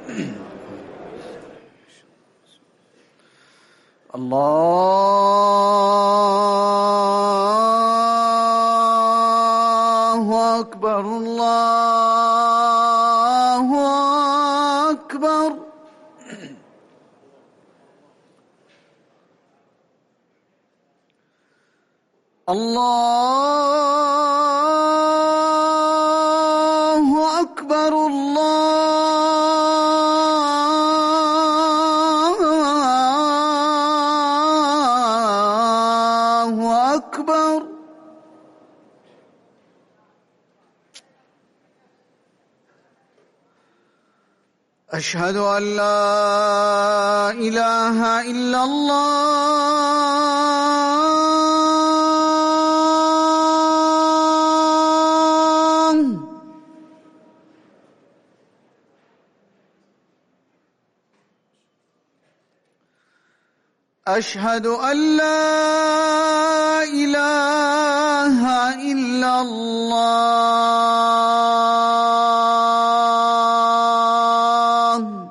الله أكبر الله أكبر. الله أكبر الله أكبر. أشهد أن لا إله إلا الله. أشهد أن لا إله إلا الله.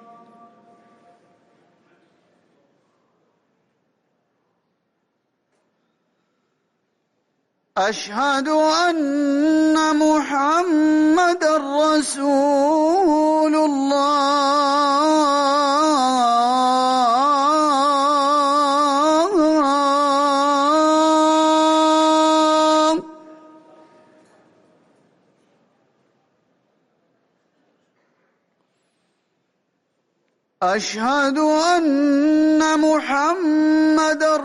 أشهد أن محمدًا رسول الله. أشهد أن محمدًا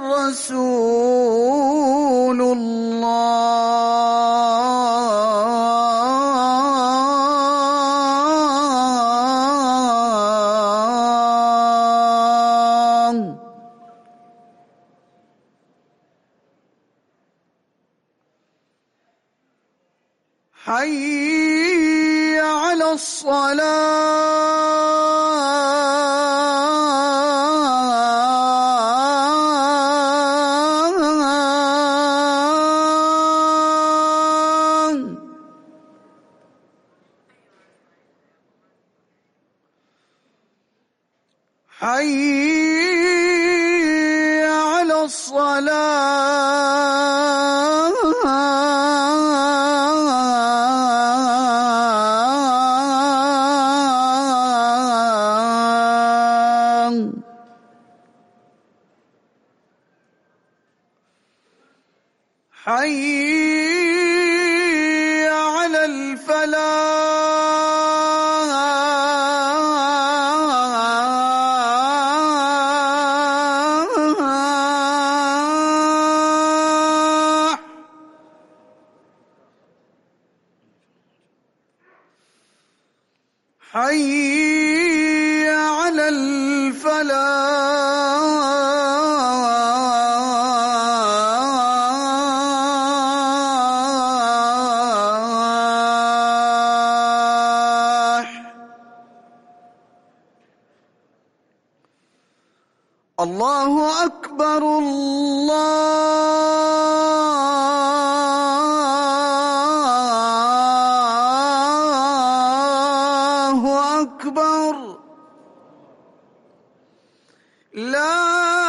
رسول الله. حي على الصلاة. حي على الصلاة. حي على الفلاح. حي على الفلاح. الله أكبر الله أكبر. لا